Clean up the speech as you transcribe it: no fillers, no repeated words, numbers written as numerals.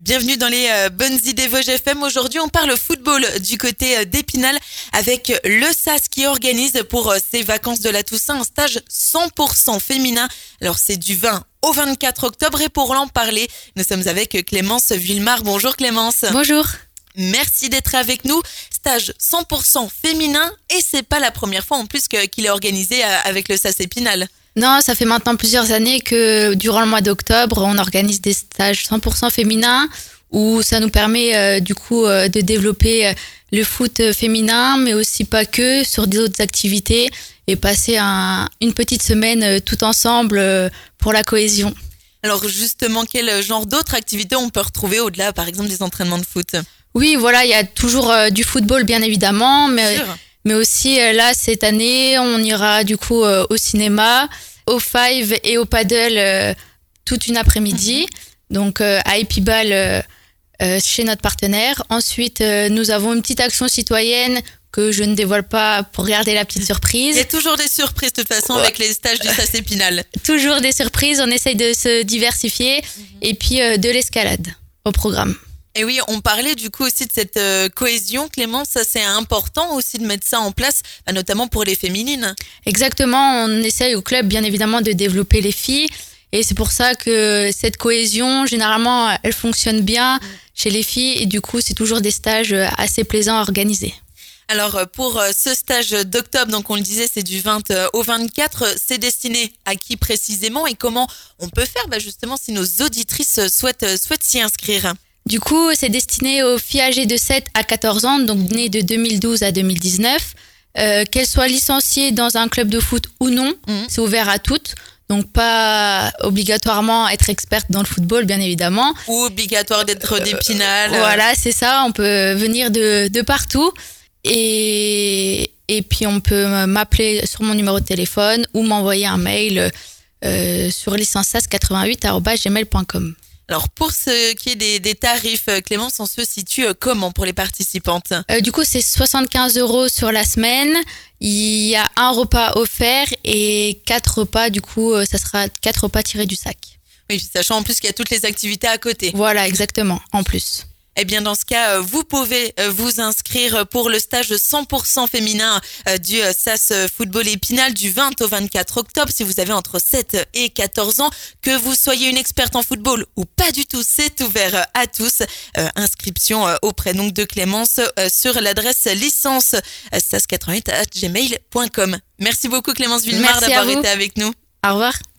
Bienvenue dans les bonnes idées Vosges FM. Aujourd'hui, on parle football du côté d'Épinal avec le SAS qui organise pour ses vacances de la Toussaint un stage 100% féminin. Alors, c'est du 20 au 24 octobre et pour l'en parler, nous sommes avec Clémence Villemar. Bonjour Clémence. Bonjour. Merci d'être avec nous. Stage 100% féminin et c'est pas la première fois en plus qu'il est organisé avec le SAS Épinal. Non, ça fait maintenant plusieurs années que durant le mois d'octobre, on organise des stages 100% féminins où ça nous permet de développer le foot féminin, mais aussi pas que, sur d'autres activités et passer une petite semaine tout ensemble pour la cohésion. Alors justement, quel genre d'autres activités on peut retrouver au-delà, par exemple, des entraînements de foot ? Oui, voilà, il y a toujours du football bien évidemment, mais aussi là cette année, on ira au cinéma, au five et au paddle toute une après-midi. Donc à Épibal chez notre partenaire. Ensuite, nous avons une petite action citoyenne que je ne dévoile pas pour garder la petite surprise. Il y a toujours des surprises de toute façon avec les stages du SAS Épinal. Toujours des surprises, on essaye de se diversifier et puis de l'escalade au programme. Et oui, on parlait du coup aussi de cette cohésion, Clémence, ça c'est important aussi de mettre ça en place, notamment pour les féminines. Exactement, on essaye au club bien évidemment de développer les filles et c'est pour ça que cette cohésion, généralement, elle fonctionne bien chez les filles et du coup c'est toujours des stages assez plaisants à organiser. Alors pour ce stage d'octobre, donc on le disait, c'est du 20 au 24, c'est destiné à qui précisément et comment on peut faire justement si nos auditrices souhaitent s'y inscrire? Du coup, c'est destiné aux filles âgées de 7 à 14 ans, donc nées de 2012 à 2019. Qu'elles soient licenciées dans un club de foot ou non, c'est ouvert à toutes. Donc pas obligatoirement être experte dans le football, bien évidemment. Ou obligatoire d'être d'Épinal. Voilà, c'est ça, on peut venir de partout. Et puis on peut m'appeler sur mon numéro de téléphone ou m'envoyer un mail sur licencesas88@gmail.com. Alors, pour ce qui est des tarifs, Clémence, on se situe comment pour les participantes ? Du coup, c'est 75 € sur la semaine. Il y a un repas offert et 4 repas. Du coup, ça sera 4 repas tirés du sac. Oui, sachant en plus qu'il y a toutes les activités à côté. Voilà, exactement, en plus. Eh bien, dans ce cas, vous pouvez vous inscrire pour le stage 100% féminin du SAS Football Épinal du 20 au 24 octobre. Si vous avez entre 7 et 14 ans, que vous soyez une experte en football ou pas du tout, c'est ouvert à tous. Inscription auprès donc de Clémence sur l'adresse licencesas88@gmail.com. Merci beaucoup Clémence Villemar d'avoir été avec nous. Au revoir.